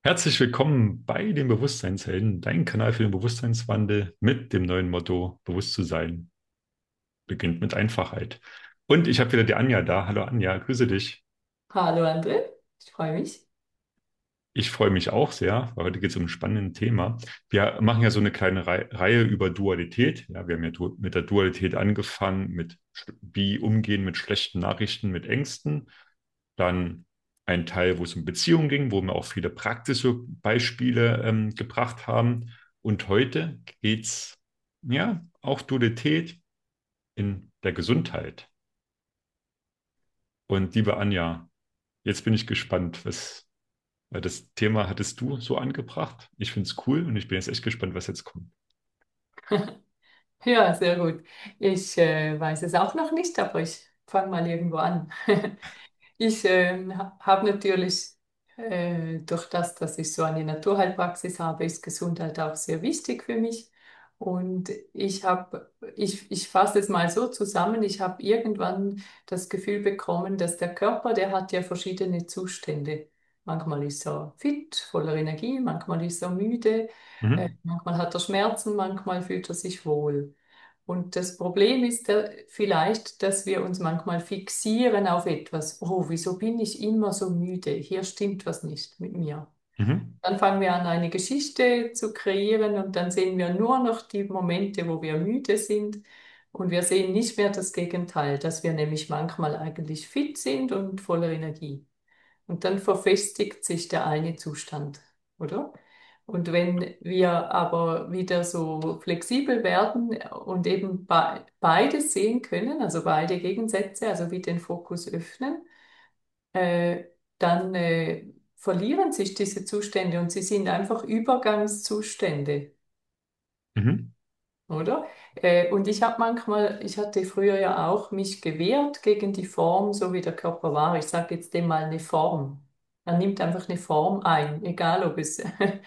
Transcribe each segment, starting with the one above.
Herzlich willkommen bei den Bewusstseinshelden, dein Kanal für den Bewusstseinswandel mit dem neuen Motto Bewusst zu sein beginnt mit Einfachheit. Und ich habe wieder die Anja da. Hallo Anja, grüße dich. Hallo André, ich freue mich. Ich freue mich auch sehr, weil heute geht es um ein spannendes Thema. Wir machen ja so eine kleine Reihe über Dualität. Ja, wir haben ja mit der Dualität angefangen, mit wie umgehen mit schlechten Nachrichten, mit Ängsten. Dann ein Teil, wo es um Beziehungen ging, wo wir auch viele praktische Beispiele gebracht haben. Und heute geht es ja auch Dualität in der Gesundheit. Und liebe Anja, jetzt bin ich gespannt, weil das Thema hattest du so angebracht. Ich finde es cool und ich bin jetzt echt gespannt, was jetzt kommt. Ja, sehr gut. Ich weiß es auch noch nicht, aber ich fange mal irgendwo an. Ich habe natürlich, durch das, dass ich so eine Naturheilpraxis habe, ist Gesundheit auch sehr wichtig für mich. Und ich fasse es mal so zusammen, ich habe irgendwann das Gefühl bekommen, dass der Körper, der hat ja verschiedene Zustände. Manchmal ist er fit, voller Energie, manchmal ist er müde, Mhm. manchmal hat er Schmerzen, manchmal fühlt er sich wohl. Und das Problem ist vielleicht, dass wir uns manchmal fixieren auf etwas. Oh, wieso bin ich immer so müde? Hier stimmt was nicht mit mir. Mhm. Dann fangen wir an, eine Geschichte zu kreieren und dann sehen wir nur noch die Momente, wo wir müde sind. Und wir sehen nicht mehr das Gegenteil, dass wir nämlich manchmal eigentlich fit sind und voller Energie. Und dann verfestigt sich der eine Zustand, oder? Und wenn wir aber wieder so flexibel werden und eben beides sehen können, also beide Gegensätze, also wie den Fokus öffnen, äh, dann verlieren sich diese Zustände und sie sind einfach Übergangszustände. Mhm. Oder? Und ich hatte früher ja auch mich gewehrt gegen die Form, so wie der Körper war. Ich sage jetzt dem mal eine Form. Er nimmt einfach eine Form ein, egal ob es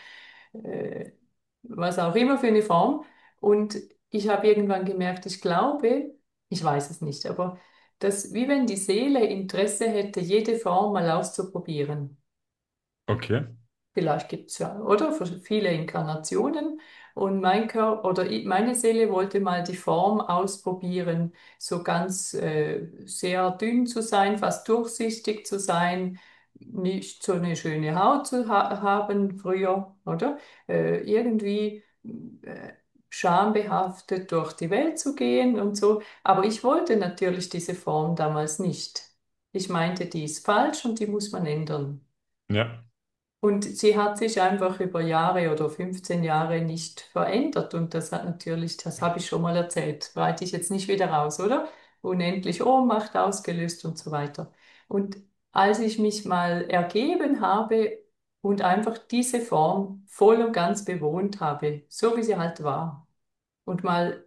was auch immer für eine Form. Und ich habe irgendwann gemerkt, ich glaube, ich weiß es nicht, aber dass, wie wenn die Seele Interesse hätte, jede Form mal auszuprobieren. Okay. Vielleicht gibt es ja, oder? Für viele Inkarnationen. Und mein Körper meine Seele wollte mal die Form ausprobieren, so ganz sehr dünn zu sein, fast durchsichtig zu sein, nicht so eine schöne Haut zu haben früher, oder? Irgendwie schambehaftet durch die Welt zu gehen und so. Aber ich wollte natürlich diese Form damals nicht. Ich meinte, die ist falsch und die muss man ändern. Ja. Und sie hat sich einfach über Jahre oder 15 Jahre nicht verändert. Und das hat natürlich, das habe ich schon mal erzählt, breite ich jetzt nicht wieder raus, oder? Unendlich Ohnmacht ausgelöst und so weiter. Und als ich mich mal ergeben habe und einfach diese Form voll und ganz bewohnt habe, so wie sie halt war, und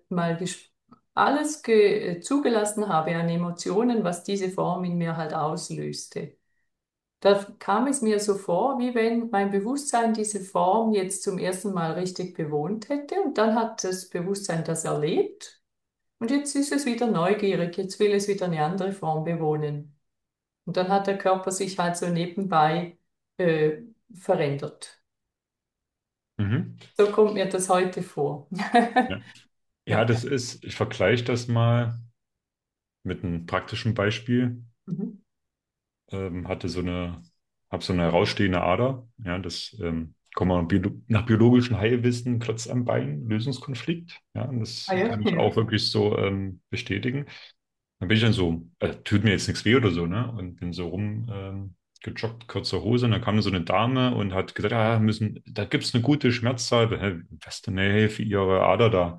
alles zugelassen habe an Emotionen, was diese Form in mir halt auslöste, da kam es mir so vor, wie wenn mein Bewusstsein diese Form jetzt zum ersten Mal richtig bewohnt hätte und dann hat das Bewusstsein das erlebt und jetzt ist es wieder neugierig, jetzt will es wieder eine andere Form bewohnen. Und dann hat der Körper sich halt so nebenbei äh, verändert. Mhm. So kommt mir das heute vor. Ja. Ja, Ja. ich vergleiche das mal mit einem praktischen Beispiel. Mhm. Hatte habe so eine herausstehende Ader. Ja, das kann man nach biologischem Heilwissen Klotz am Bein, Lösungskonflikt. Ja, und Ah das ja, kann ich ja. auch wirklich so bestätigen. Dann bin ich dann so, tut mir jetzt nichts weh oder so, ne? Und bin so rum gejoggt, kurze Hose. Und dann kam so eine Dame und hat gesagt, da gibt es eine gute Schmerzzahl. Hä, was denn, hey, für Ihre Ader da?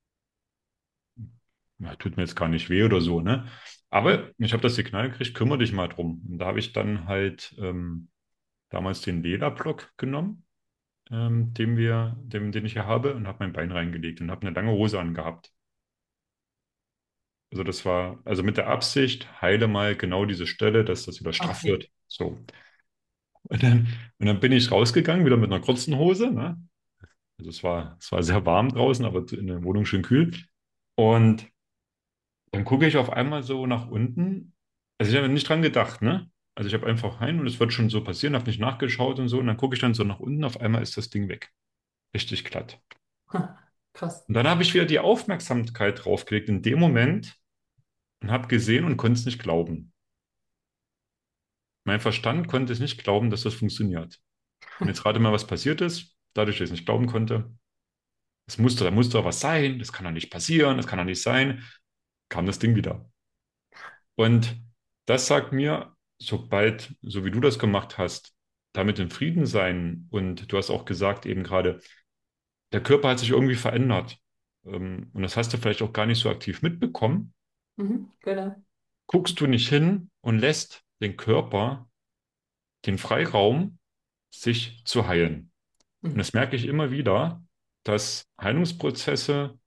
Ja, tut mir jetzt gar nicht weh oder so, ne? Aber ich habe das Signal gekriegt, kümmere dich mal drum. Und da habe ich dann halt damals den Lederblock genommen, den ich hier habe, und habe mein Bein reingelegt und habe eine lange Hose angehabt. Also das war, also mit der Absicht, heile mal genau diese Stelle, dass das wieder straff Okay. wird. So. Und dann bin ich rausgegangen, wieder mit einer kurzen Hose, ne? Also es war sehr warm draußen, aber in der Wohnung schön kühl. Und dann gucke ich auf einmal so nach unten. Also ich habe nicht dran gedacht, ne? Also ich habe einfach rein und es wird schon so passieren, habe nicht nachgeschaut und so. Und dann gucke ich dann so nach unten, auf einmal ist das Ding weg. Richtig glatt. Krass. Und dann habe ich wieder die Aufmerksamkeit draufgelegt in dem Moment und habe gesehen und konnte es nicht glauben. Mein Verstand konnte es nicht glauben, dass das funktioniert. Und jetzt rate mal, was passiert ist, dadurch, dass ich es nicht glauben konnte. Da musste doch was sein, das kann doch nicht passieren, das kann doch nicht sein, kam das Ding wieder. Und das sagt mir, sobald, so wie du das gemacht hast, damit in Frieden sein und du hast auch gesagt eben gerade, der Körper hat sich irgendwie verändert. Und das hast du vielleicht auch gar nicht so aktiv mitbekommen. Mhm, genau. Guckst du nicht hin und lässt den Körper den Freiraum, sich zu heilen. Und Mhm. das merke ich immer wieder, dass Heilungsprozesse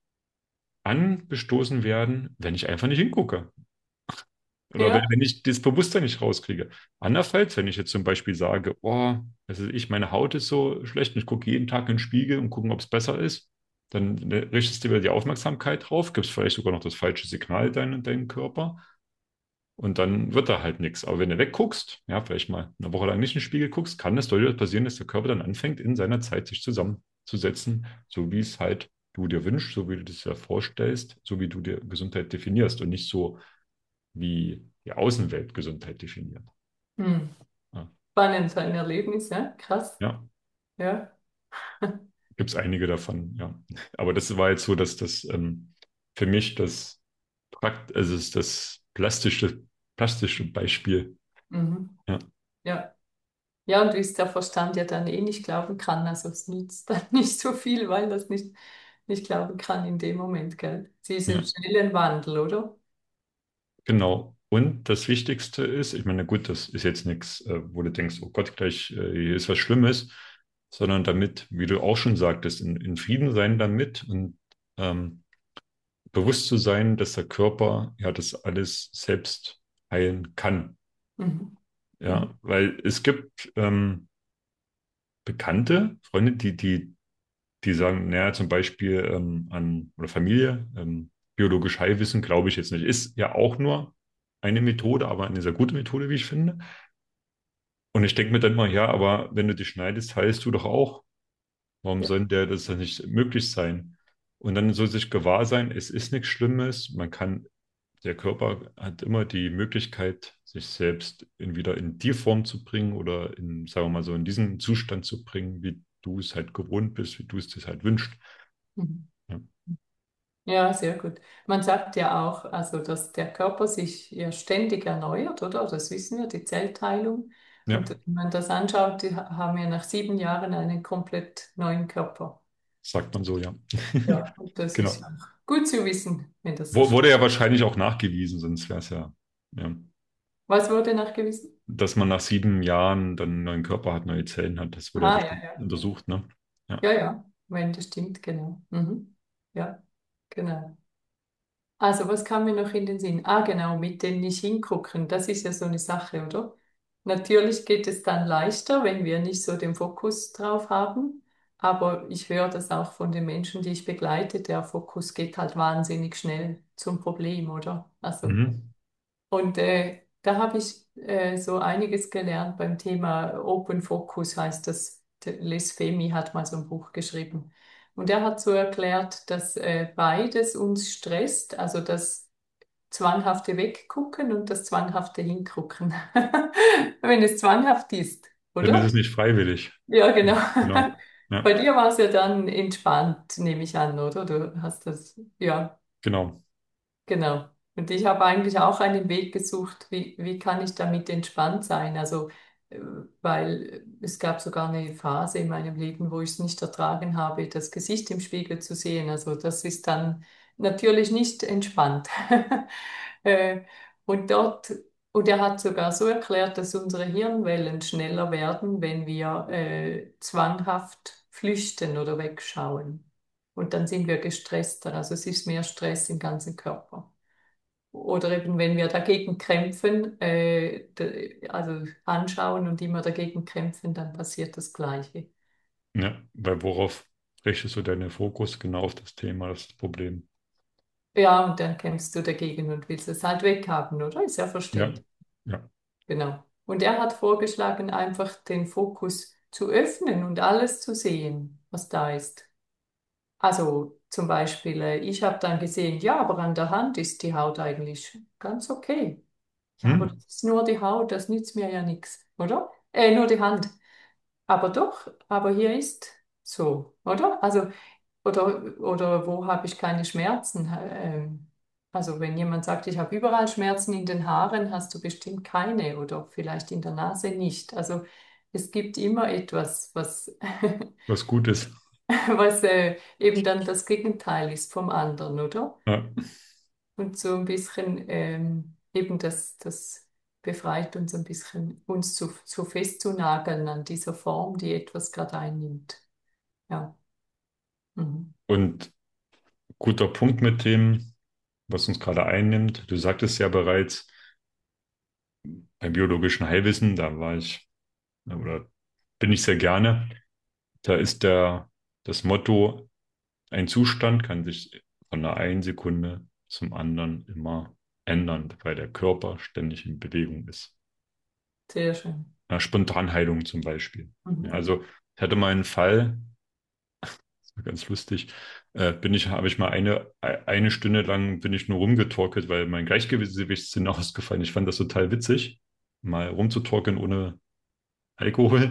angestoßen werden, wenn ich einfach nicht hingucke. Oder Ja. wenn ich das Bewusstsein nicht rauskriege. Andernfalls, wenn ich jetzt zum Beispiel sage, oh, also meine Haut ist so schlecht und ich gucke jeden Tag in den Spiegel und gucke, ob es besser ist, dann richtest du wieder die Aufmerksamkeit drauf, gibst vielleicht sogar noch das falsche Signal deinem Körper und dann wird da halt nichts. Aber wenn du wegguckst, ja, vielleicht mal eine Woche lang nicht in den Spiegel guckst, kann es durchaus passieren, dass der Körper dann anfängt, in seiner Zeit sich zusammenzusetzen, so wie es halt du dir wünschst, so wie du das dir vorstellst, so wie du dir Gesundheit definierst und nicht so wie die Außenwelt Gesundheit definiert. Hm. Ja, Spannend, so ein Erlebnis, ja, krass. ja, Ja. gibt es einige davon, ja. Aber das war jetzt so, dass das für mich also das plastische Beispiel. Mhm. Ja, Ja. Ja, und wie es der Verstand ja dann eh nicht glauben kann, also es nützt dann nicht so viel, weil das nicht glauben kann in dem Moment, gell? Diesen ja, schnellen Wandel, oder? genau. Und das Wichtigste ist, ich meine, gut, das ist jetzt nichts, wo du denkst, oh Gott, gleich hier ist was Schlimmes, sondern damit, wie du auch schon sagtest, in Frieden sein damit und ähm, bewusst zu sein, dass der Körper ja das alles selbst heilen kann. Mhm. Mhm. Ja, weil es gibt Bekannte, Freunde, die sagen, naja, zum Beispiel oder Familie, biologisch Heilwissen glaube ich jetzt nicht. Ist ja auch nur eine Methode, aber eine sehr gute Methode, wie ich finde. Und ich denke mir dann mal, ja, aber wenn du dich schneidest, heilst du doch auch. Warum Ja. soll das dann nicht möglich sein? Und dann soll sich gewahr sein, es ist nichts Schlimmes. Der Körper hat immer die Möglichkeit, sich selbst wieder in die Form zu bringen oder sagen wir mal so, in diesen Zustand zu bringen, wie du es halt gewohnt bist, wie du es dir halt wünschst. Mhm. Ja, Ja, sehr gut. Man sagt ja auch, also, dass der Körper sich ja ständig erneuert, oder? Das wissen wir, die Zellteilung. Und ja, wenn man das anschaut, haben wir nach 7 Jahren einen komplett neuen Körper. sagt man so, ja. Ja, und das ist Genau. auch gut zu wissen, wenn das so stimmt. Wurde ja wahrscheinlich auch nachgewiesen, sonst wäre es ja, Was wurde nachgewiesen? dass man nach 7 Jahren dann einen neuen Körper hat, neue Zellen hat. Das wurde ja Ah, ja, bestimmt ja. untersucht, ne? Ja. Ja, ja, wenn das stimmt, genau. Mhm. Ja, genau. Also, was kam mir noch in den Sinn? Ah, genau, mit dem nicht hingucken. Das ist ja so eine Sache, oder? Natürlich geht es dann leichter, wenn wir nicht so den Fokus drauf haben. Aber ich höre das auch von den Menschen, die ich begleite. Der Fokus geht halt wahnsinnig schnell zum Problem, oder? Also, Mhm. und da habe ich so einiges gelernt beim Thema Open Focus, heißt das. Les Femi hat mal so ein Buch geschrieben. Und er hat so erklärt, dass beides uns stresst, also das zwanghafte Weggucken und das zwanghafte Hingucken. Wenn es zwanghaft ist, Dann ist oder? es nicht freiwillig. Ja, genau. Genau. Ja, Bei dir war es ja dann entspannt, nehme ich an, oder? Du hast das, ja. genau. Genau. Und ich habe eigentlich auch einen Weg gesucht, wie kann ich damit entspannt sein? Also, weil es gab sogar eine Phase in meinem Leben, wo ich es nicht ertragen habe, das Gesicht im Spiegel zu sehen. Also, das ist dann natürlich nicht entspannt. Äh, und und er hat sogar so erklärt, dass unsere Hirnwellen schneller werden, wenn wir zwanghaft flüchten oder wegschauen. Und dann sind wir gestresster. Also es ist mehr Stress im ganzen Körper. Oder eben, wenn wir dagegen kämpfen, also anschauen und immer dagegen kämpfen, dann passiert das Gleiche. Ja, weil worauf richtest du deinen Fokus? Genau auf das Thema, das ist das Problem. Ja, und dann kämpfst du dagegen und willst es halt weghaben, oder? Ist ja Ja, verständlich. ja. Genau. Und er hat vorgeschlagen, einfach den Fokus zu öffnen und alles zu sehen, was da ist. Also zum Beispiel, ich habe dann gesehen, ja, aber an der Hand ist die Haut eigentlich ganz okay. Ja, aber Hm? das ist nur die Haut, das nützt mir ja nichts, oder? Nur die Hand. Aber doch, aber hier ist so, oder? Also, oder wo habe ich keine Schmerzen? Also, wenn jemand sagt, ich habe überall Schmerzen in den Haaren, hast du bestimmt keine oder vielleicht in der Nase nicht. Also, es gibt immer etwas, was, Was gut ist. was eben dann das Gegenteil ist vom anderen, oder? Ja. Und so ein bisschen eben das befreit uns ein bisschen, uns zu festzunageln an dieser Form, die etwas gerade einnimmt. Ja. Mhm. Und guter Punkt mit dem, was uns gerade einnimmt. Du sagtest ja bereits, beim biologischen Heilwissen, da war ich, oder bin ich sehr gerne. Da ist das Motto, ein Zustand kann sich von der einen Sekunde zum anderen immer ändern, weil der Körper ständig in Bewegung ist. Sehr schön. Ja, Spontanheilung zum Beispiel. Ja, Mhm. also ich hatte mal einen Fall, das war ganz lustig, habe ich mal eine Stunde lang bin ich nur rumgetorkelt, weil mein Gleichgewichtssinn ausgefallen. Ich fand das total witzig, mal rumzutorkeln ohne Alkohol.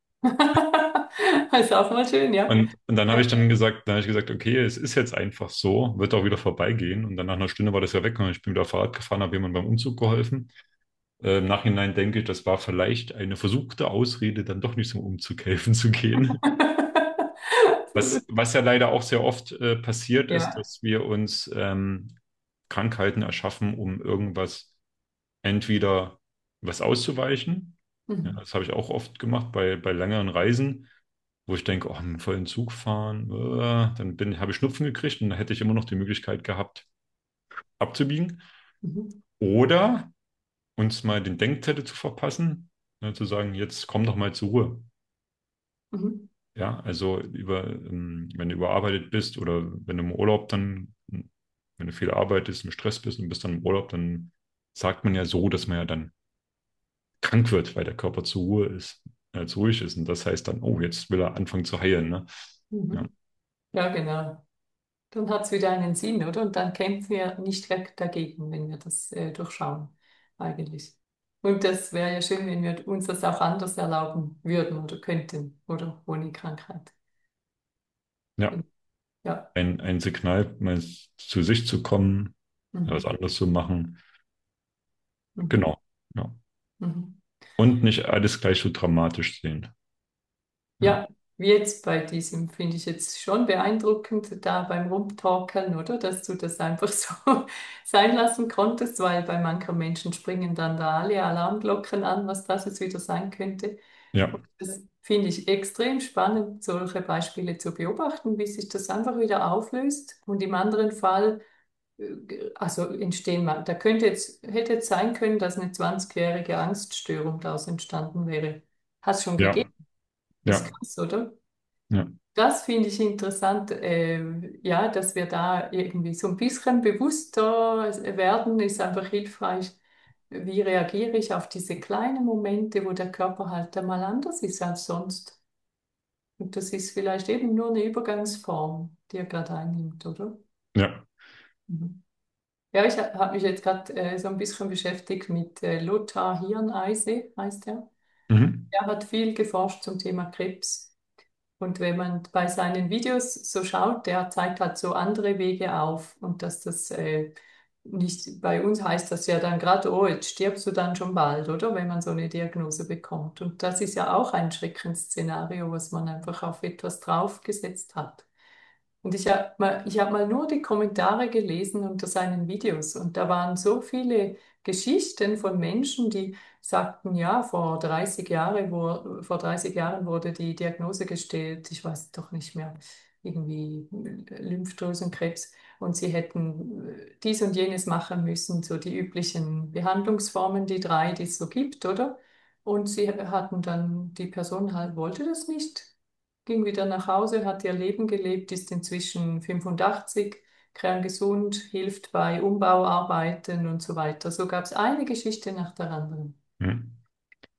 Ist auch mal schön, ja. Und dann habe Ja. ich dann habe ich gesagt, okay, es ist jetzt einfach so, wird auch wieder vorbeigehen. Und dann nach einer Stunde war das ja weg und ich bin wieder Fahrrad gefahren, habe jemandem beim Umzug geholfen. Im Nachhinein denke ich, das war vielleicht eine versuchte Ausrede, dann doch nicht zum Umzug helfen zu gehen. Was ja leider auch sehr oft passiert ist, Ja. dass wir uns Krankheiten erschaffen, um irgendwas entweder was auszuweichen. Ja, Mhm. das habe ich auch oft gemacht bei längeren Reisen, wo ich denke, oh, im vollen Zug fahren, habe ich Schnupfen gekriegt und dann hätte ich immer noch die Möglichkeit gehabt, abzubiegen. Mhm. Oder uns mal den Denkzettel zu verpassen, ne, zu sagen, jetzt komm doch mal zur Ruhe. Mhm. Ja, also wenn du überarbeitet bist oder wenn du im Urlaub dann, wenn du viel arbeitest, im Stress bist und bist dann im Urlaub, dann sagt man ja so, dass man ja dann krank wird, weil der Körper zur Ruhe ist, zu ruhig ist. Und das heißt dann, oh, jetzt will er anfangen zu heilen, ne? Ja, Mhm. Ja, genau. Dann hat es wieder einen Sinn, oder? Und dann kämpfen wir nicht dagegen, wenn wir das durchschauen, eigentlich. Und das wäre ja schön, wenn wir uns das auch anders erlauben würden oder könnten, oder ohne Krankheit. ja. Ja. Ein Signal, mal zu sich zu kommen, was Mhm. anderes zu machen. Mhm. Genau. Ja. Mhm. Und nicht alles gleich so dramatisch sehen. Ja, Ja, wie jetzt bei diesem, finde ich jetzt schon beeindruckend, da beim Rumtorkeln, oder? Dass du das einfach so sein lassen konntest, weil bei manchen Menschen springen dann da alle Alarmglocken an, was das jetzt wieder sein könnte. ja, Und das finde ich extrem spannend, solche Beispiele zu beobachten, wie sich das einfach wieder auflöst. Und im anderen Fall, also da hätte jetzt sein können, dass eine 20-jährige Angststörung daraus entstanden wäre. Hat es schon ja, gegeben. Ist ja, krass, oder? ja, Das finde ich interessant, ja, dass wir da irgendwie so ein bisschen bewusster werden, ist einfach hilfreich. Wie reagiere ich auf diese kleinen Momente, wo der Körper halt einmal anders ist als sonst? Und das ist vielleicht eben nur eine Übergangsform, die er gerade einnimmt, oder? ja. Mhm. Ja, ich habe mich jetzt gerade so ein bisschen beschäftigt mit Lothar Hirneise, heißt er. Mhm. Er hat viel geforscht zum Thema Krebs. Und wenn man bei seinen Videos so schaut, der zeigt halt so andere Wege auf und dass das nicht, bei uns heißt das ja dann gerade, oh, jetzt stirbst du dann schon bald, oder? Wenn man so eine Diagnose bekommt. Und das ist ja auch ein Schreckensszenario, was man einfach auf etwas draufgesetzt hat. Und ich hab mal nur die Kommentare gelesen unter seinen Videos und da waren so viele Geschichten von Menschen, die sagten, ja, vor 30 Jahren wurde die Diagnose gestellt, ich weiß doch nicht mehr, irgendwie Lymphdrüsenkrebs und sie hätten dies und jenes machen müssen, so die üblichen Behandlungsformen, die drei, die es so gibt, oder? Und sie hatten dann, die Person halt wollte das nicht, ging wieder nach Hause, hat ihr Leben gelebt, ist inzwischen 85, kerngesund, hilft bei Umbauarbeiten und so weiter. So gab es eine Geschichte nach der anderen. Mhm.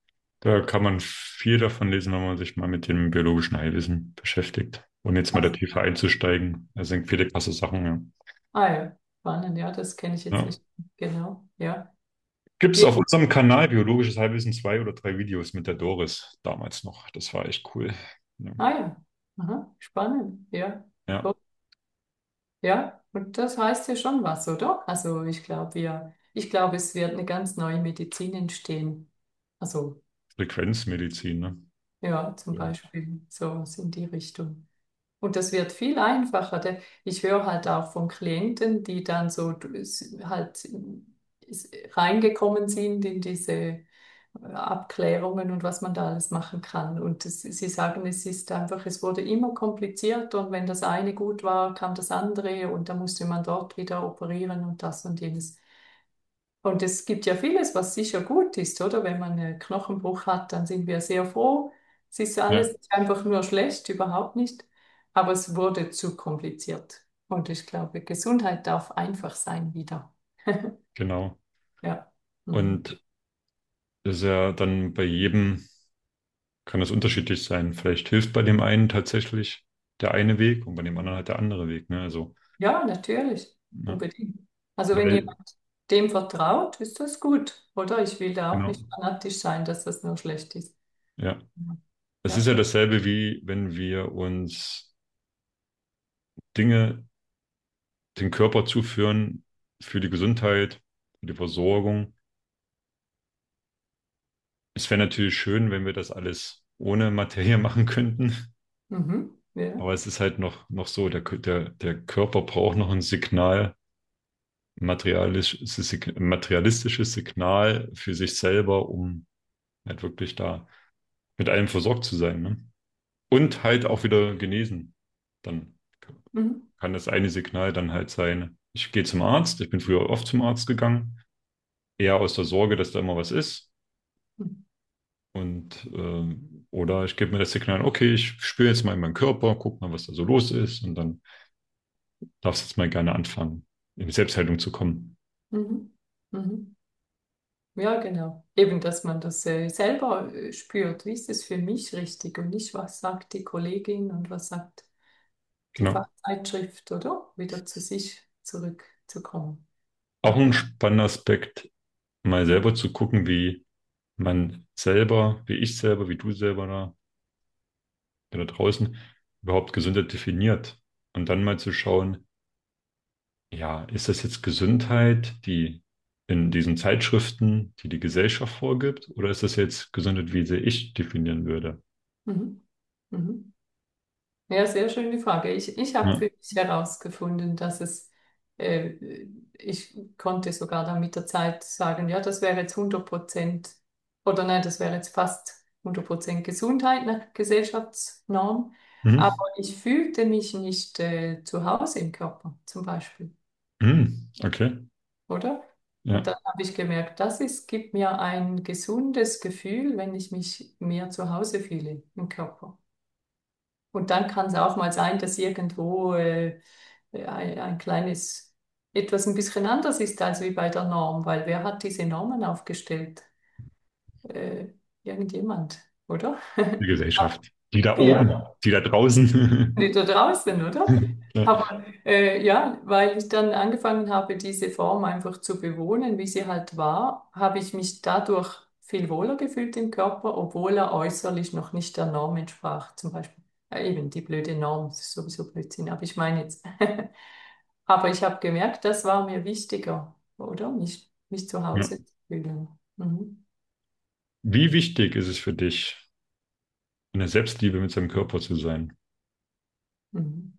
Da kann man viel davon lesen, wenn man sich mal mit dem biologischen Heilwissen beschäftigt. Und jetzt mal da Also, tiefer einzusteigen. Da sind viele krasse Sachen, ja. ah ja, spannend, ja, das kenne ich jetzt Ja. nicht genau. Ja. Gibt es Ja. auf unserem Kanal Biologisches Halbwissen 2 oder 3 Videos mit der Doris damals noch. Das war echt cool. Ja. Ah ja, aha, spannend, ja. Ja, Gut. Ja, und das heißt ja schon was, oder? Also ich glaube, es wird eine ganz neue Medizin entstehen. Also Frequenzmedizin, ne? ja, zum Ja. Beispiel so in die Richtung. Und das wird viel einfacher. Ich höre halt auch von Klienten, die dann halt reingekommen sind in diese Abklärungen und was man da alles machen kann. Und sie sagen, es ist einfach, es wurde immer komplizierter und wenn das eine gut war, kam das andere und da musste man dort wieder operieren und das und jenes. Und es gibt ja vieles, was sicher gut ist, oder? Wenn man einen Knochenbruch hat, dann sind wir sehr froh. Es ist Ja, alles nicht einfach nur schlecht, überhaupt nicht. Aber es wurde zu kompliziert. Und ich glaube, Gesundheit darf einfach sein wieder. genau. Ja. Mhm. Und das ist ja dann bei jedem, kann das unterschiedlich sein. Vielleicht hilft bei dem einen tatsächlich der eine Weg und bei dem anderen halt der andere Weg, ne? Also, Ja, natürlich. ja, Unbedingt. Also wenn weil, jemand dem vertraut, ist das gut, oder? Ich will da auch genau, nicht fanatisch sein, dass das nur schlecht ist. ja. Es ist Ja. ja dasselbe wie wenn wir uns Dinge, den Körper zuführen für die Gesundheit, für die Versorgung. Es wäre natürlich schön, wenn wir das alles ohne Materie machen könnten. Mhm. Ja. Aber es ist halt noch so, der Körper braucht noch ein Signal, materialistisches Signal für sich selber, um halt wirklich da mit allem versorgt zu sein, ne? Und halt auch wieder genesen. Dann Mhm. kann das eine Signal dann halt sein, ich gehe zum Arzt, ich bin früher oft zum Arzt gegangen, eher aus der Sorge, dass da immer was ist. Und oder ich gebe mir das Signal, okay, ich spüre jetzt mal in meinen Körper, guck mal, was da so los ist, und dann darfst du jetzt mal gerne anfangen, in die Selbstheilung zu kommen. Mhm. Mhm. Ja, genau. Eben, dass man das selber spürt. Wie ist es für mich richtig und nicht, was sagt die Kollegin und was sagt die Genau. Fachzeitschrift, oder? Wieder zu sich zurückzukommen. Auch Ja. ein spannender Aspekt, mal selber zu gucken, wie man selber, wie ich selber, wie du selber da draußen überhaupt Gesundheit definiert. Und dann mal zu schauen, ja, ist das jetzt Gesundheit, die in diesen Zeitschriften, die die Gesellschaft vorgibt, oder ist das jetzt Gesundheit, wie sie ich definieren würde? Mhm. Mhm. Ja, sehr schöne Frage. Ich habe Ja. für mich herausgefunden, ich konnte sogar dann mit der Zeit sagen, ja, das wäre jetzt 100% oder nein, das wäre jetzt fast 100% Gesundheit nach Gesellschaftsnorm. Aber Mhm. ich fühlte mich nicht zu Hause im Körper, zum Beispiel, Mhm. Okay. oder? Und Ja. dann habe ich gemerkt, gibt mir ein gesundes Gefühl, wenn ich mich mehr zu Hause fühle im Körper. Und dann kann es auch mal sein, dass irgendwo ein kleines, etwas ein bisschen anders ist als wie bei der Norm, weil wer hat diese Normen aufgestellt? Äh, Irgendjemand, oder? Die Gesellschaft. Die da Ja, oben, die da draußen. die da draußen, oder? Ja. Aber ja, weil ich dann angefangen habe, diese Form einfach zu bewohnen, wie sie halt war, habe ich mich dadurch viel wohler gefühlt im Körper, obwohl er äußerlich noch nicht der Norm entsprach. Zum Beispiel eben die blöde Norm, das ist sowieso Blödsinn, aber ich meine jetzt. Aber ich habe gemerkt, das war mir wichtiger, oder? Mich zu Ja. Hause zu fühlen. Mhm. Wie wichtig ist es für dich, in der Selbstliebe mit seinem Körper zu sein? Mhm.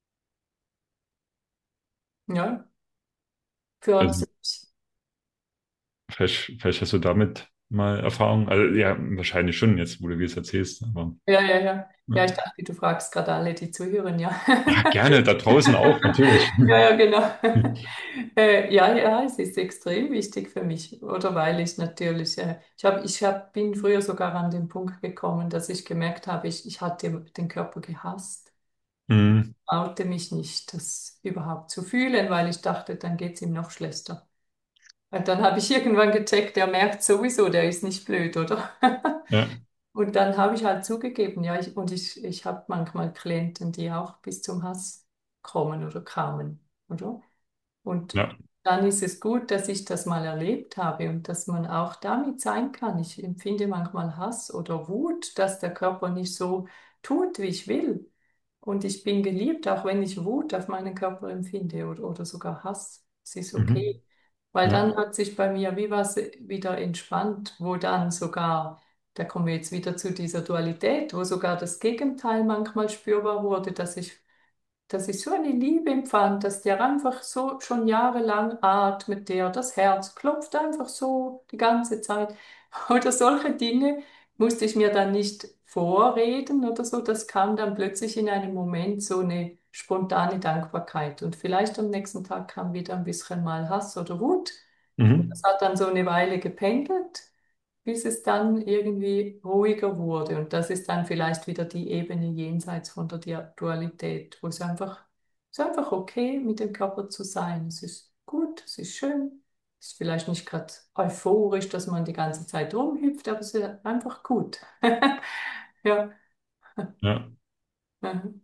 Ja, für Also sich. vielleicht hast du damit mal Erfahrung. Also ja, wahrscheinlich schon jetzt, wo du wie es erzählst. Aber Ja, ja, ja. Ja, ja. ich dachte, du fragst gerade alle, die zuhören, ja. Ja, gerne, da draußen auch, natürlich. Ja, ja, genau. Ja, ja, es ist extrem wichtig für mich, oder weil ich natürlich, bin früher sogar an den Punkt gekommen, dass ich gemerkt habe, ich hatte den Körper gehasst, Mhm. traute mich nicht, das überhaupt zu fühlen, weil ich dachte, dann geht es ihm noch schlechter. Und dann habe ich irgendwann gecheckt, der merkt sowieso, der ist nicht blöd, oder? Ja, Und dann habe ich halt zugegeben, ja, ich habe manchmal Klienten, die auch bis zum Hass kommen oder kamen, oder? Und ja, dann ist es gut, dass ich das mal erlebt habe und dass man auch damit sein kann. Ich empfinde manchmal Hass oder Wut, dass der Körper nicht so tut, wie ich will. Und ich bin geliebt, auch wenn ich Wut auf meinen Körper empfinde oder sogar Hass. Es ist okay. mhm, Weil ja, dann hat sich bei mir wie was wieder entspannt, wo dann sogar, da kommen wir jetzt wieder zu dieser Dualität, wo sogar das Gegenteil manchmal spürbar wurde, dass ich so eine Liebe empfand, dass der einfach so schon jahrelang atmet, der das Herz klopft einfach so die ganze Zeit. Oder solche Dinge musste ich mir dann nicht vorreden oder so. Das kam dann plötzlich in einem Moment so eine spontane Dankbarkeit. Und vielleicht am nächsten Tag kam wieder ein bisschen mal Hass oder Wut. Und das mhm, hat dann so eine Weile gependelt, bis es dann irgendwie ruhiger wurde. Und das ist dann vielleicht wieder die Ebene jenseits von der Dualität, wo es ist einfach okay, mit dem Körper zu sein. Es ist gut, es ist schön. Es ist vielleicht nicht gerade euphorisch, dass man die ganze Zeit rumhüpft, aber es ist einfach gut. Ja. ja, Mhm.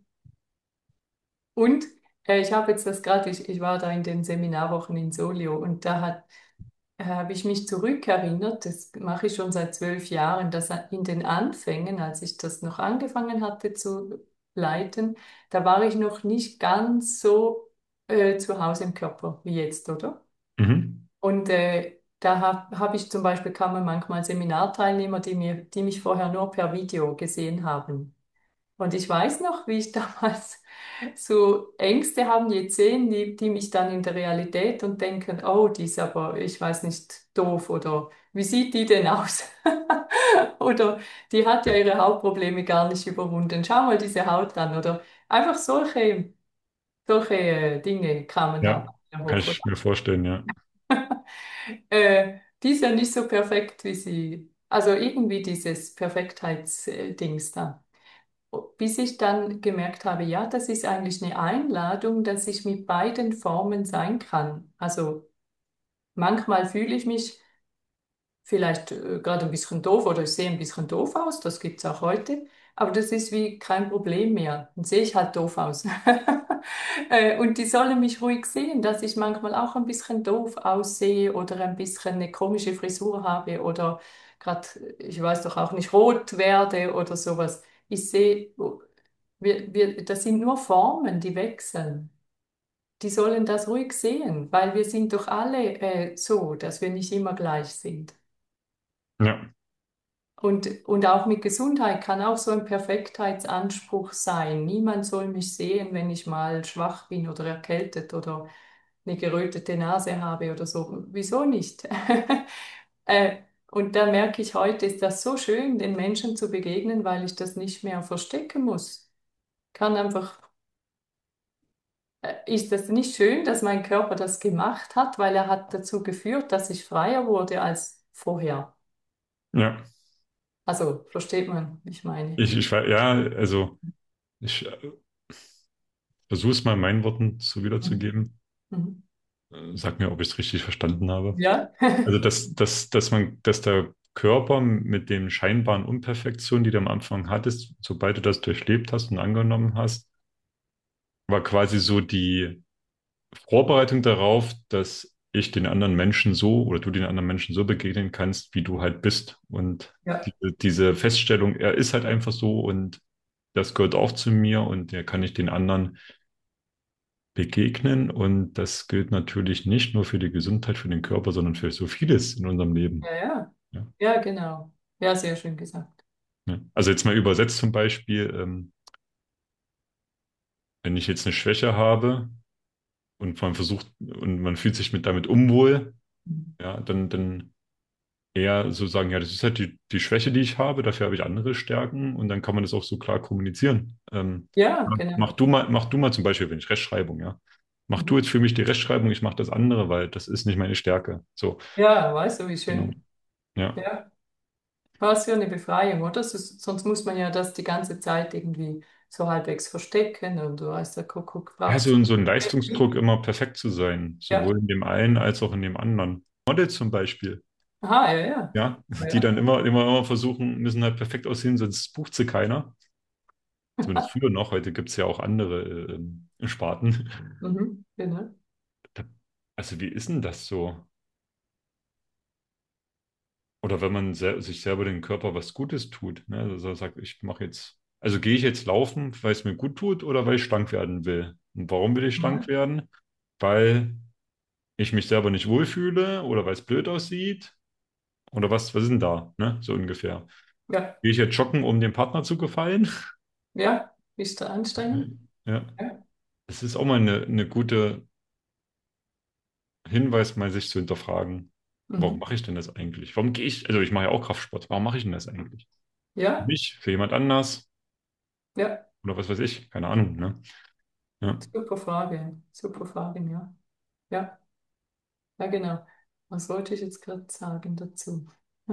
Und ich habe jetzt das gerade, ich war da in den Seminarwochen in Solio und habe ich mich zurückerinnert, das mache ich schon seit 12 Jahren, dass in den Anfängen, als ich das noch angefangen hatte zu leiten, da war ich noch nicht ganz so zu Hause im Körper wie jetzt, oder? mhm, Und da hab ich zum Beispiel, kamen manchmal Seminarteilnehmer, die mich vorher nur per Video gesehen haben. Und ich weiß noch, wie ich damals so Ängste haben, jetzt sehen die mich dann in der Realität und denken, oh, die ist aber, ich weiß nicht, doof oder wie sieht die denn aus? Oder die hat ja ihre Hautprobleme gar nicht überwunden. Schau mal diese Haut an. Oder einfach solche Dinge kamen da ja, bei mir kann hoch. ich mir vorstellen, ja. Die ist ja nicht so perfekt, wie sie, also irgendwie dieses Perfektheitsdings da. Bis ich dann gemerkt habe, ja, das ist eigentlich eine Einladung, dass ich mit beiden Formen sein kann. Also manchmal fühle ich mich vielleicht gerade ein bisschen doof oder ich sehe ein bisschen doof aus, das gibt es auch heute, aber das ist wie kein Problem mehr. Dann sehe ich halt doof aus. Und die sollen mich ruhig sehen, dass ich manchmal auch ein bisschen doof aussehe oder ein bisschen eine komische Frisur habe oder gerade, ich weiß doch auch nicht, rot werde oder sowas. Ich sehe, das sind nur Formen, die wechseln. Die sollen das ruhig sehen, weil wir sind doch alle so, dass wir nicht immer gleich sind. Ja, Und auch mit Gesundheit kann auch so ein Perfektheitsanspruch sein. Niemand soll mich sehen, wenn ich mal schwach bin oder erkältet oder eine gerötete Nase habe oder so. Wieso nicht? Und da merke ich heute, ist das so schön, den Menschen zu begegnen, weil ich das nicht mehr verstecken muss. Kann einfach, ist das nicht schön, dass mein Körper das gemacht hat, weil er hat dazu geführt, dass ich freier wurde als vorher. ja. Also, versteht man, wie ich meine. Ja, also ich versuche es mal in meinen Worten so Mhm. wiederzugeben. Mhm. Sag mir, ob ich es richtig verstanden habe. Ja. Also, dass der Körper mit den scheinbaren Unperfektionen, die du am Anfang hattest, sobald du das durchlebt hast und angenommen hast, war quasi so die Vorbereitung darauf, dass ich den anderen Menschen so oder du den anderen Menschen so begegnen kannst, wie du halt bist. Und Ja, diese Feststellung, er ist halt einfach so und das gehört auch zu mir und der kann ich den anderen begegnen. Und das gilt natürlich nicht nur für die Gesundheit, für den Körper, sondern für so vieles in unserem Leben. ja, ja. Ja, Ja, genau. Ja, sehr schön gesagt. ja. Also jetzt mal übersetzt zum Beispiel, wenn ich jetzt eine Schwäche habe und man versucht und man fühlt sich damit unwohl, Mhm. ja, dann eher so sagen, ja, das ist halt die Schwäche, die ich habe, dafür habe ich andere Stärken und dann kann man das auch so klar kommunizieren. Ja, genau. Mach du mal zum Beispiel, wenn ich Rechtschreibung, ja. Mach du Mhm. jetzt für mich die Rechtschreibung, ich mache das andere, weil das ist nicht meine Stärke. So, Ja, weißt du, wie genau. schön. Ja. Ja, was für eine Befreiung, oder? Sonst muss man ja das die ganze Zeit irgendwie so halbwegs verstecken und du weißt, der Kuckuck Ja, braucht. so ein Leistungsdruck, immer perfekt zu sein, sowohl Ja, in dem einen als auch in dem anderen. Models zum Beispiel, Aha, ja, ja. ja, die Ja. dann immer versuchen, müssen halt perfekt aussehen, sonst bucht sie keiner. Zumindest früher noch, heute gibt es ja auch andere Sparten. Mhm, genau. Da, also wie ist denn das so? Oder wenn man sich selber den Körper was Gutes tut, ne? Also sagt, ich mache jetzt, also gehe ich jetzt laufen, weil es mir gut tut oder weil ich schlank werden will? Und warum will ich schlank Mhm. werden? Weil ich mich selber nicht wohlfühle oder weil es blöd aussieht? Oder was ist denn da, ne? So ungefähr. Ja, Gehe ich jetzt joggen, um dem Partner zu gefallen? ja, ist der anstrengend? Ja. Ja. Es ist auch mal eine gute Hinweis, mal sich zu hinterfragen. Warum Mhm. mache ich denn das eigentlich? Warum gehe ich, also ich mache ja auch Kraftsport, warum mache ich denn das eigentlich? Für Ja, mich, für jemand anders ja, oder was weiß ich, keine Ahnung, ne? Ja. super Frage. Super Fragen, ja. Ja, ja, genau. Was wollte ich jetzt gerade sagen dazu?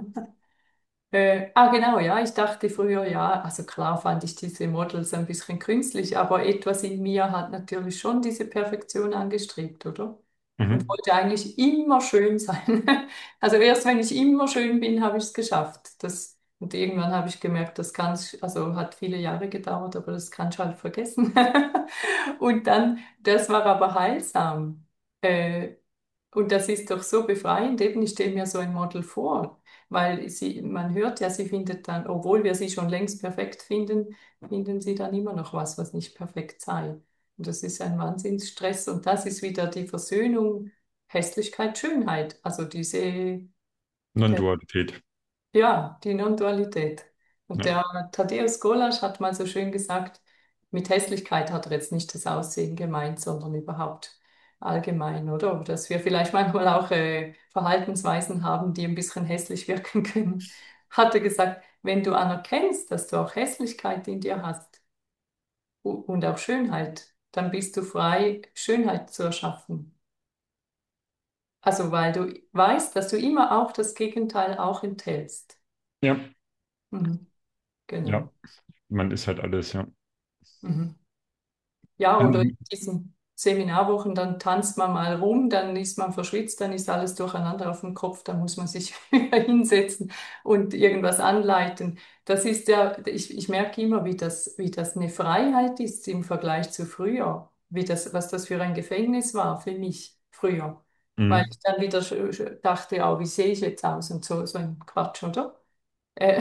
Genau, ja, ich dachte früher, ja, also klar fand ich diese Models ein bisschen künstlich, aber etwas in mir hat natürlich schon diese Perfektion angestrebt, oder? Und Mhm. wollte eigentlich immer schön sein. Also erst wenn ich immer schön bin, habe ich es geschafft. Und irgendwann habe ich gemerkt, das kann, also hat viele Jahre gedauert, aber das kannst du halt vergessen. Und dann, das war aber heilsam. Äh, und das ist doch so befreiend. Eben, ich stelle mir so ein Model vor, weil man hört ja, sie findet dann, obwohl wir sie schon längst perfekt finden, finden sie dann immer noch was, was nicht perfekt sei. Und das ist ein Wahnsinnsstress. Und das ist wieder die Versöhnung, Hässlichkeit, Schönheit. Also diese, Non-Dualität. ja, die Non-Dualität. Und Ja. der Thaddäus Golasch hat mal so schön gesagt, mit Hässlichkeit hat er jetzt nicht das Aussehen gemeint, sondern überhaupt allgemein, oder? Dass wir vielleicht manchmal auch Verhaltensweisen haben, die ein bisschen hässlich wirken können. Hat er gesagt, wenn du anerkennst, dass du auch Hässlichkeit in dir hast und auch Schönheit, dann bist du frei, Schönheit zu erschaffen. Also weil du weißt, dass du immer auch das Gegenteil auch enthältst. Ja. Mhm. Genau. Ja. Man ist halt alles, ja. Mhm. Ja, oder in Ähm, diesen Seminarwochen, dann tanzt man mal rum, dann ist man verschwitzt, dann ist alles durcheinander auf dem Kopf, dann muss man sich wieder hinsetzen und irgendwas anleiten. Das ist ja, ich merke immer, wie das eine Freiheit ist im Vergleich zu früher, was das für ein Gefängnis war für mich früher. Weil mhm. ich dann wieder dachte, oh, wie sehe ich jetzt aus und so, so ein Quatsch, oder? Äh,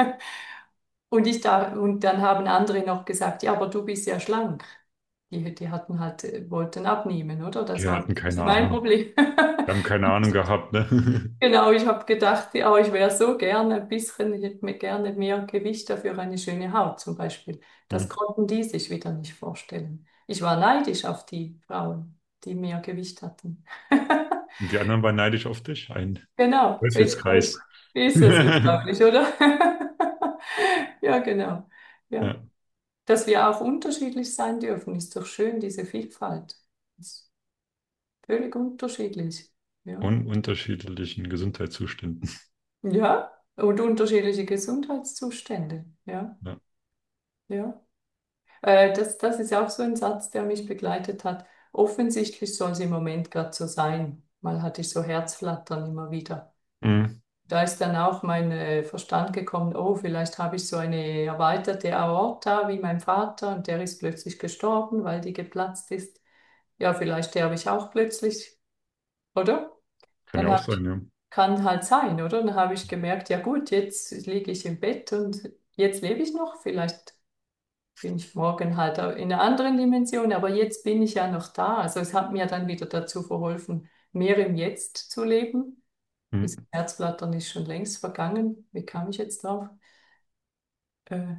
und dann haben andere noch gesagt, ja, aber du bist ja schlank. Die hatten halt, wollten abnehmen, oder? Das Die war hatten nicht keine mein Ahnung. Problem. Die haben keine Ahnung gehabt, ne? Genau, ich habe gedacht, ja, ich wäre so gerne ein bisschen, ich hätte mir gerne mehr Gewicht dafür eine schöne Haut zum Beispiel. Ja. Das konnten die sich wieder nicht vorstellen. Ich war neidisch auf die Frauen, die mehr Gewicht hatten. Und die anderen waren neidisch auf dich. Ein Genau, Teufelskreis. ist es unglaublich, oder? Ja, genau. Ja. Ja. Dass wir auch unterschiedlich sein dürfen, ist doch schön, diese Vielfalt. Ist völlig unterschiedlich. Ja. Und unterschiedlichen Gesundheitszuständen. Ja, und unterschiedliche Gesundheitszustände. Ja, Ja. ja. Das ist auch so ein Satz, der mich begleitet hat. Offensichtlich soll es im Moment gerade so sein. Mal hatte ich so Herzflattern immer wieder. Mhm. Da ist dann auch mein Verstand gekommen, oh, vielleicht habe ich so eine erweiterte Aorta wie mein Vater und der ist plötzlich gestorben, weil die geplatzt ist. Ja, vielleicht sterbe ich auch plötzlich, oder? Kann ja Dann auch habe ich, sein, ja. kann halt sein, oder? Dann habe ich gemerkt, ja gut, jetzt liege ich im Bett und jetzt lebe ich noch. Vielleicht bin ich morgen halt auch in einer anderen Dimension, aber jetzt bin ich ja noch da. Also es hat mir dann wieder dazu verholfen, mehr im Jetzt zu leben. Das Mhm. Herzflattern ist schon längst vergangen. Wie kam ich jetzt drauf? Äh,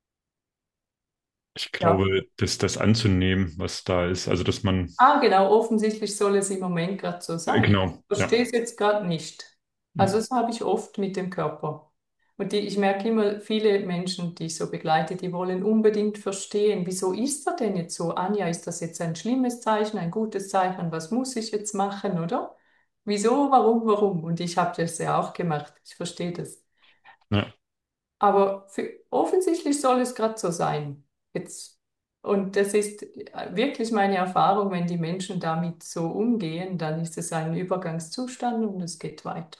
Ich ja. glaube, das anzunehmen, was da ist, also dass man, Genau, offensichtlich soll es im Moment gerade so sein. genau, Ich ja. verstehe es jetzt gerade nicht. Also das habe ich oft mit dem Körper. Und ich merke immer, viele Menschen, die ich so begleite, die wollen unbedingt verstehen, wieso ist er denn jetzt so? Anja, ist das jetzt ein schlimmes Zeichen, ein gutes Zeichen? Was muss ich jetzt machen, oder? Wieso, warum, warum? Und ich habe das ja auch gemacht. Ich verstehe das. Ja. Aber offensichtlich soll es gerade so sein. Jetzt. Und das ist wirklich meine Erfahrung, wenn die Menschen damit so umgehen, dann ist es ein Übergangszustand und es geht weiter.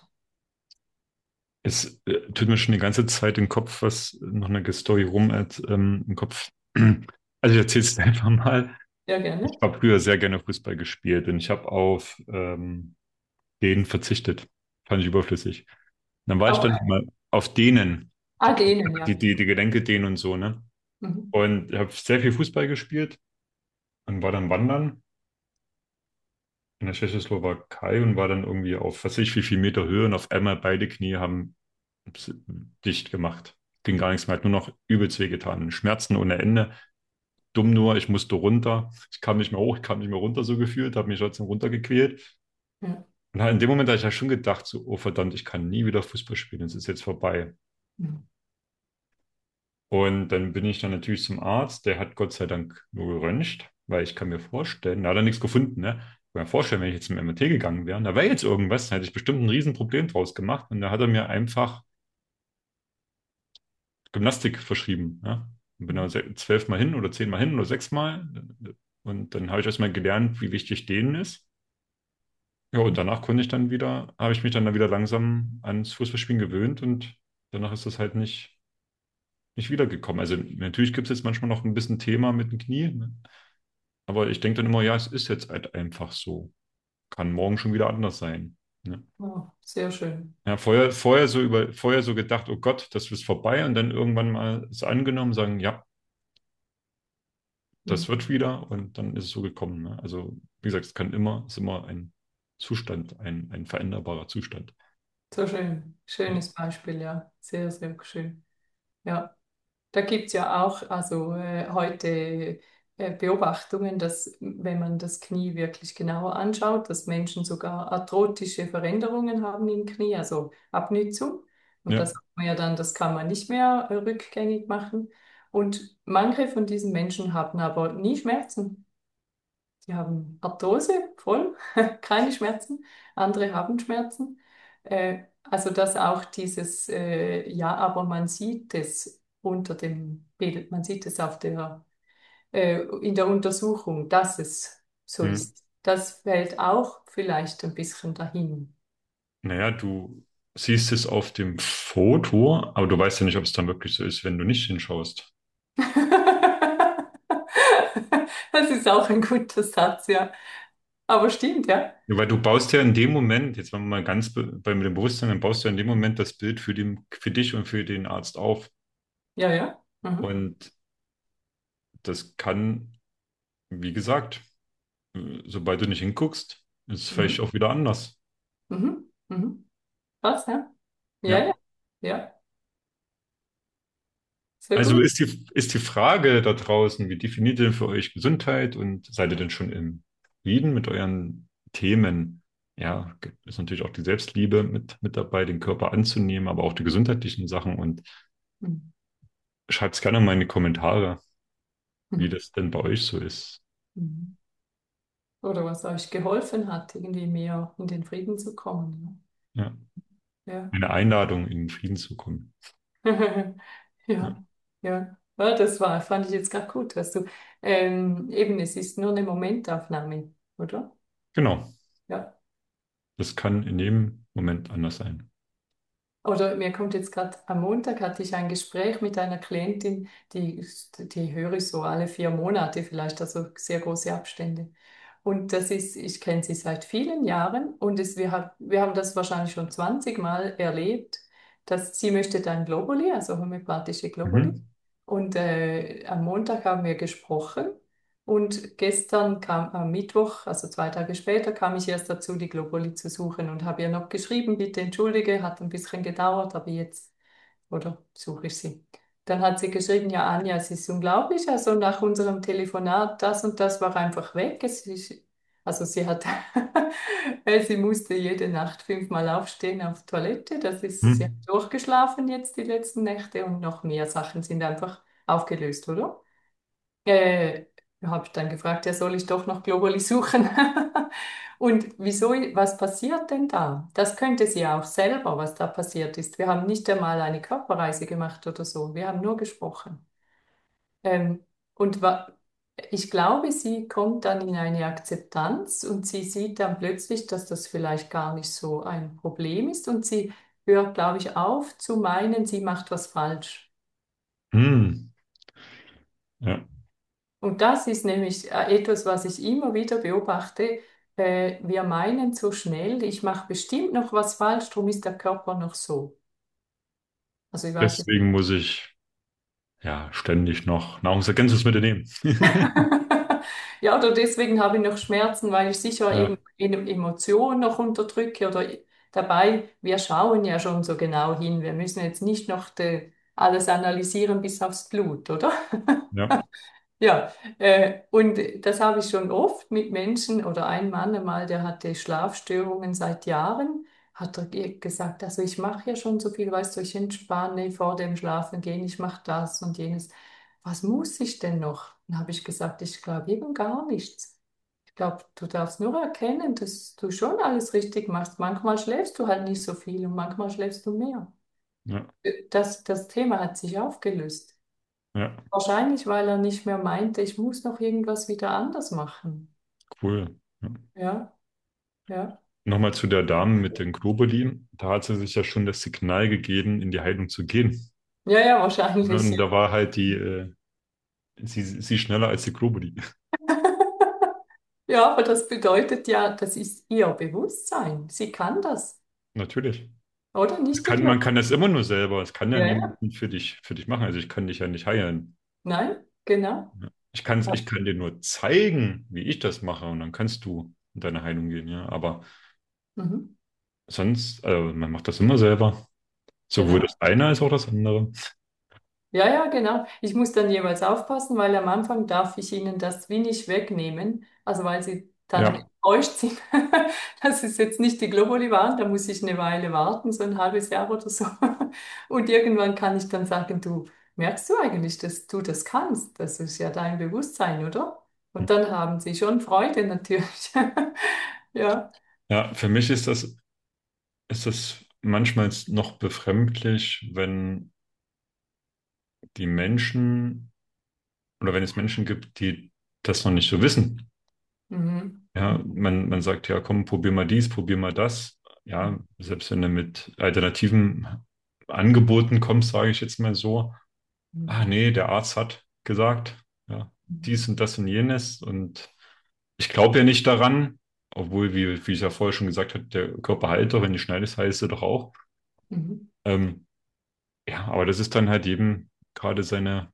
Es tut mir schon die ganze Zeit im Kopf, was noch eine Story im Kopf. Also ich erzähle es einfach mal. Ja, Ich gerne. habe früher sehr gerne Fußball gespielt und ich habe auf den verzichtet. Fand ich überflüssig. Dann war ich Auch, dann mal auf denen, denen, ja. die Gelenke dehnen und so, ne? Mhm. Und habe sehr viel Fußball gespielt und war dann wandern in der Tschechoslowakei und war dann irgendwie auf, was weiß ich, wie viel Meter Höhe und auf einmal beide Knie haben dicht gemacht. Ging gar nichts mehr, hat nur noch übelst wehgetan. Schmerzen ohne Ende. Dumm nur, ich musste runter. Ich kam nicht mehr hoch, ich kam nicht mehr runter, so gefühlt, habe mich trotzdem runtergequält. Ja. Und halt in dem Moment habe ich ja schon gedacht, so, oh verdammt, ich kann nie wieder Fußball spielen, es ist jetzt vorbei. Mhm. Und dann bin ich dann natürlich zum Arzt, der hat Gott sei Dank nur geröntgt, weil ich kann mir vorstellen, da hat er nichts gefunden, ne? Ich kann mir vorstellen, wenn ich jetzt zum MRT gegangen wäre, da wäre jetzt irgendwas, dann hätte ich bestimmt ein Riesenproblem draus gemacht. Und da hat er mir einfach Gymnastik verschrieben. Ja? Und bin da 12-mal hin oder 10-mal hin oder 6-mal. Und dann habe ich erstmal gelernt, wie wichtig denen ist. Ja, und danach konnte ich dann wieder, habe ich mich dann wieder langsam ans Fußballspielen gewöhnt und danach ist das halt nicht wiedergekommen. Also natürlich gibt es jetzt manchmal noch ein bisschen Thema mit dem Knie, ne? Aber ich denke dann immer, ja, es ist jetzt halt einfach so. Kann morgen schon wieder anders sein. Ne? Oh, sehr schön. Ja, vorher so gedacht, oh Gott, das ist vorbei und dann irgendwann mal es angenommen, sagen, ja, das Mhm. wird wieder und dann ist es so gekommen. Ne? Also, wie gesagt, ist immer ein Zustand, ein veränderbarer Zustand. So schön. Schönes Beispiel, ja. Sehr, sehr schön. Ja. Da gibt es ja auch also heute Beobachtungen, dass wenn man das Knie wirklich genauer anschaut, dass Menschen sogar arthrotische Veränderungen haben im Knie, also Abnützung. Und Ja, das sagt man ja dann, das kann man nicht mehr rückgängig machen. Und manche von diesen Menschen haben aber nie Schmerzen. Die haben Arthrose, voll, keine Schmerzen. Andere haben Schmerzen. Also dass auch dieses, ja, aber man sieht es unter dem Bild, man sieht es auf in der Untersuchung, dass es so hm. ist. Das fällt auch vielleicht ein bisschen dahin. Naja, du siehst es auf dem Foto, aber du weißt ja nicht, ob es dann wirklich so ist, wenn du nicht hinschaust. Das ist auch ein guter Satz, ja. Aber stimmt, ja. Ja, weil du baust ja in dem Moment, jetzt wenn wir mal bei mit dem Bewusstsein, dann baust du ja in dem Moment das Bild für dich und für den Arzt auf. Ja, ja. Mhm. Und das kann, wie gesagt, sobald du nicht hinguckst, ist es vielleicht Mhm. auch wieder anders. Mhm. Mhm. Was, ja? Ja, Ja. ja. Ja, sehr Also gut. ist die Frage da draußen, wie definiert ihr denn für euch Gesundheit und seid ihr denn schon im Frieden mit euren Themen? Ja, ist natürlich auch die Selbstliebe mit dabei, den Körper anzunehmen, aber auch die gesundheitlichen Sachen. Und Mhm. schreibt es gerne mal in die Kommentare, wie Mhm. das denn bei euch so ist. Mhm. Oder was euch geholfen hat, irgendwie mehr in den Frieden zu kommen. Ja, Ja. eine Einladung, in den Frieden zu kommen. Ja, Ja, ja. Ja, das war, fand ich jetzt gerade gut, dass du eben, es ist nur eine Momentaufnahme, oder? Genau, Ja. das kann in jedem Moment anders sein. Oder mir kommt jetzt gerade am Montag hatte ich ein Gespräch mit einer Klientin, die höre ich so alle 4 Monate vielleicht, also sehr große Abstände. Und das ist, ich kenne sie seit vielen Jahren und wir haben das wahrscheinlich schon 20 Mal erlebt, dass sie möchte dann Globuli, also homöopathische Globuli. Mhm. Und am Montag haben wir gesprochen und gestern kam am Mittwoch, also 2 Tage später, kam ich erst dazu, die Globuli zu suchen und habe ihr noch geschrieben, bitte entschuldige, hat ein bisschen gedauert, aber jetzt, oder suche ich sie. Dann hat sie geschrieben, ja, Anja, es ist unglaublich, also nach unserem Telefonat, das und das war einfach weg. Also sie hat, sie musste jede Nacht 5-mal aufstehen auf Toilette, sie hat Hm. durchgeschlafen jetzt die letzten Nächte und noch mehr Sachen sind einfach aufgelöst, oder? Äh, habe ich dann gefragt, ja, soll ich doch noch Globally suchen? Und wieso, was passiert denn da? Das könnte sie auch selber, was da passiert ist. Wir haben nicht einmal eine Körperreise gemacht oder so. Wir haben nur gesprochen. Ähm, und Ich glaube, sie kommt dann in eine Akzeptanz und sie sieht dann plötzlich, dass das vielleicht gar nicht so ein Problem ist und sie hört, glaube ich, auf zu meinen, sie macht was falsch. Hm. Ja. Und das ist nämlich etwas, was ich immer wieder beobachte. Wir meinen so schnell, ich mache bestimmt noch was falsch, darum ist der Körper noch so. Also ich weiß jetzt. Deswegen muss ich ja ständig noch Nahrungsergänzungsmittel nehmen. Ja, oder deswegen habe ich noch Schmerzen, weil ich sicher Ja, irgendeine Emotion noch unterdrücke oder dabei, wir schauen ja schon so genau hin. Wir müssen jetzt nicht noch alles analysieren bis aufs Blut, oder? ja, Ja, und das habe ich schon oft mit Menschen oder ein Mann einmal, der hatte Schlafstörungen seit Jahren, hat er gesagt, also ich mache ja schon so viel, weißt du, ich entspanne vor dem Schlafengehen, ich mache das und jenes. Was muss ich denn noch? Dann habe ich gesagt, ich glaube eben gar nichts. Ich glaube, du darfst nur erkennen, dass du schon alles richtig machst. Manchmal schläfst du halt nicht so viel und manchmal schläfst du mehr. ja, Das Thema hat sich aufgelöst. ja, Wahrscheinlich, weil er nicht mehr meinte, ich muss noch irgendwas wieder anders machen. cool. Ja. Ja, ja. Nochmal zu der Dame mit den Globuli. Da hat sie sich ja schon das Signal gegeben, in die Heilung zu gehen. Ja, ja, Ja, wahrscheinlich. und da war halt sie schneller als die Globuli. Ja, aber das bedeutet ja, das ist ihr Bewusstsein. Sie kann das, Natürlich. oder? Nicht die Man Glocke. kann das immer nur selber. Es kann ja Ja, ja. niemand für dich machen. Also ich kann dich ja nicht heilen. Nein, genau. Ja. Ja. Ich kann dir nur zeigen, wie ich das mache, und dann kannst du in deine Heilung gehen, ja. Aber Mhm. sonst, man macht das immer selber. Sowohl Genau. das eine als auch das andere. Ja, ja, genau. Ich muss dann jeweils aufpassen, weil am Anfang darf ich ihnen das wie nicht wegnehmen. Also weil sie dann Ja, enttäuscht sind. Das ist jetzt nicht die Globuli waren, da muss ich eine Weile warten, so ein halbes Jahr oder so. Und irgendwann kann ich dann sagen, du merkst du eigentlich, dass du das kannst? Das ist ja dein Bewusstsein, oder? Und dann haben sie schon Freude natürlich. Ja. ja, für mich ist das manchmal noch befremdlich, wenn die Menschen oder wenn es Menschen gibt, die das noch nicht so wissen. Mhm. Ja, man sagt ja, komm, probier mal dies, probier mal das. Ja, selbst wenn du mit alternativen Angeboten kommst, sage ich jetzt mal so, ah Mhm. nee, der Arzt hat gesagt, ja, dies und das und jenes. Und ich glaube ja nicht daran, obwohl, wie ich ja vorher schon gesagt habe, der Körper heilt doch, wenn du schneidest, heißt er doch auch. Mhm. Ähm, ja, aber das ist dann halt jedem gerade seine,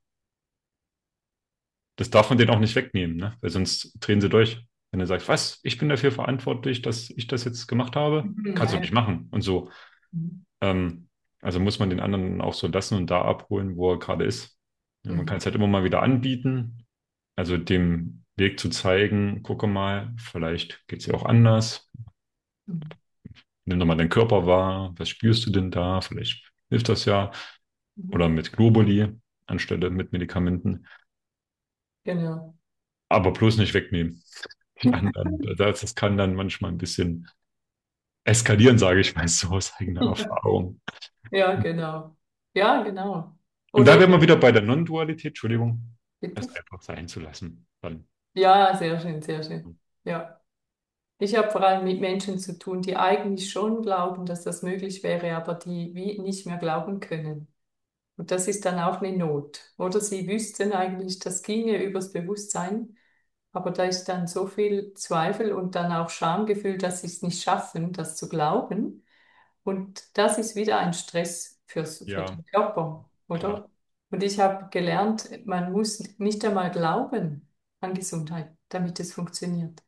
das darf man denen auch nicht wegnehmen, ne? Weil sonst drehen sie durch. Wenn er sagt, was, ich bin dafür verantwortlich, dass ich das jetzt gemacht habe, Mhm. kannst du Nein. nicht machen und so. Mhm. Ähm, also muss man den anderen auch so lassen und da abholen, wo er gerade ist. Ja, man Mhm. kann es halt immer mal wieder anbieten, also dem Weg zu zeigen, gucke mal, vielleicht geht es ja auch anders. Mhm. Nimm doch mal deinen Körper wahr, was spürst du denn da? Vielleicht hilft das ja. Mhm. Oder mit Globuli anstelle mit Medikamenten. Genau. Aber bloß nicht wegnehmen. Die anderen. Das kann dann manchmal ein bisschen eskalieren, sage ich mal so aus eigener Erfahrung. Ja, genau. Ja, genau. Und Oder da wären eben, wir wieder bei der Non-Dualität, Entschuldigung, bitte? es einfach sein zu lassen. Dann. Ja, sehr schön, sehr schön. Ja. Ich habe vor allem mit Menschen zu tun, die eigentlich schon glauben, dass das möglich wäre, aber die wie nicht mehr glauben können. Und das ist dann auch eine Not. Oder sie wüssten eigentlich, das ginge übers Bewusstsein, aber da ist dann so viel Zweifel und dann auch Schamgefühl, dass sie es nicht schaffen, das zu glauben. Und das ist wieder ein Stress für Ja, den Körper, klar. oder? Und ich habe gelernt, man muss nicht einmal glauben an Gesundheit, damit es funktioniert.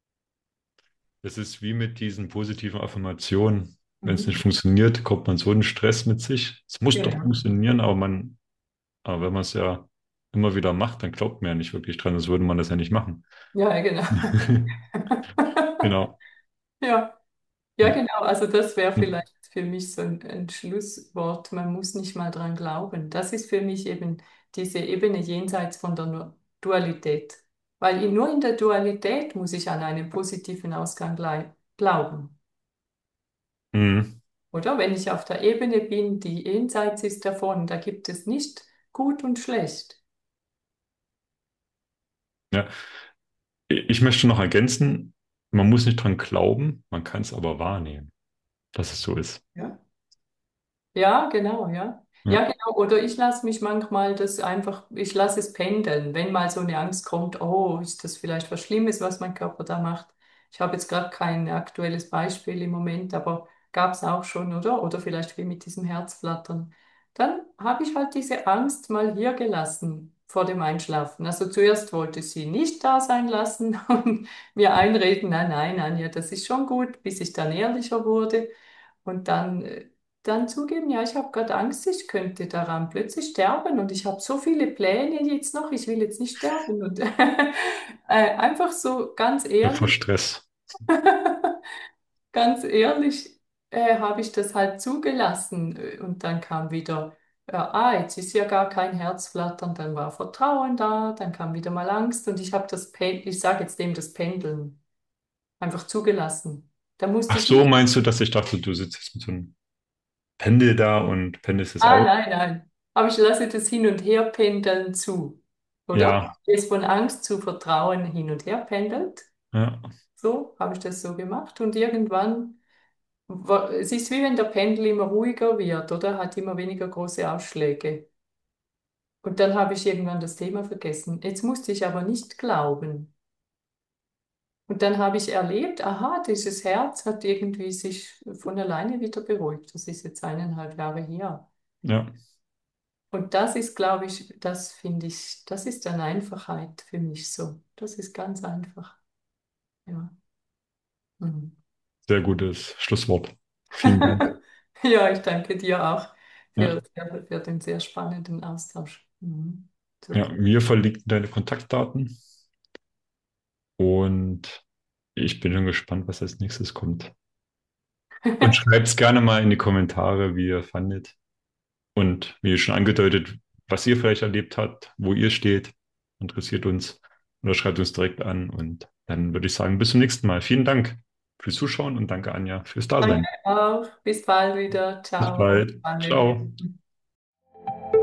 Das ist wie mit diesen positiven Affirmationen. Wenn es nicht Mhm. funktioniert, kommt man so einen Stress mit sich. Es muss doch Genau. funktionieren, aber wenn man es ja immer wieder macht, dann glaubt man ja nicht wirklich dran, sonst würde man das ja nicht machen. Ja, genau. Genau. Ja, ja, Ja. genau. Also das wäre Hm. vielleicht für mich so ein Schlusswort. Man muss nicht mal dran glauben. Das ist für mich eben diese Ebene jenseits von der Dualität. Weil nur in der Dualität muss ich an einen positiven Ausgang glauben. Hm. Oder wenn ich auf der Ebene bin, die jenseits ist davon, da gibt es nicht gut und schlecht. Ja. Ich möchte noch ergänzen, man muss nicht dran glauben, man kann es aber wahrnehmen, dass es so ist. Ja. Ja, genau, ja. Ja, Ja. genau. Oder ich lasse mich manchmal das einfach, ich lasse es pendeln, wenn mal so eine Angst kommt, oh, ist das vielleicht was Schlimmes, was mein Körper da macht? Ich habe jetzt gerade kein aktuelles Beispiel im Moment, aber gab es auch schon, oder? Oder vielleicht wie mit diesem Herzflattern. Dann habe ich halt diese Angst mal hier gelassen vor dem Einschlafen. Also zuerst wollte ich sie nicht da sein lassen und mir einreden, nein, nein, Anja, das ist schon gut, bis ich dann ehrlicher wurde. Und dann zugeben, ja, ich habe gerade Angst, ich könnte daran plötzlich sterben und ich habe so viele Pläne jetzt noch, ich will jetzt nicht sterben. Und einfach so ganz Vor ehrlich, Stress. ganz ehrlich habe ich das halt zugelassen. Und dann kam wieder, jetzt ist ja gar kein Herzflattern, dann war Vertrauen da, dann kam wieder mal Angst und ich habe ich sage jetzt dem das Pendeln einfach zugelassen. Da musste Ach ich so, nicht. meinst du, dass ich dachte, du sitzt jetzt mit so einem Pendel da und pendelst es Ah, aus? nein, nein. Aber ich lasse das Hin- und Herpendeln zu, oder? Ja, Jetzt von Angst zu Vertrauen hin und her pendelt. ja. So habe ich das so gemacht. Und irgendwann, es ist wie wenn der Pendel immer ruhiger wird, oder? Hat immer weniger große Ausschläge. Und dann habe ich irgendwann das Thema vergessen. Jetzt musste ich aber nicht glauben. Und dann habe ich erlebt, aha, dieses Herz hat irgendwie sich von alleine wieder beruhigt. Das ist jetzt 1,5 Jahre her. Ja, Und das ist, glaube ich, das finde ich, das ist eine Einfachheit für mich so. Das ist ganz einfach. Ja. Mhm. sehr gutes Schlusswort. Vielen Dank. Ja, ich danke dir auch Ja, für den sehr spannenden Austausch. Mhm. ja, Super. mir verlinken deine Kontaktdaten und ich bin schon gespannt, was als nächstes kommt. Und schreibt es gerne mal in die Kommentare, wie ihr fandet und wie schon angedeutet, was ihr vielleicht erlebt habt, wo ihr steht. Interessiert uns. Oder schreibt uns direkt an und dann würde ich sagen, bis zum nächsten Mal. Vielen Dank fürs Zuschauen und danke, Anja, fürs Danke Dasein. auch. Bis bald wieder. Bis Ciao. bald. Spannend. Ciao.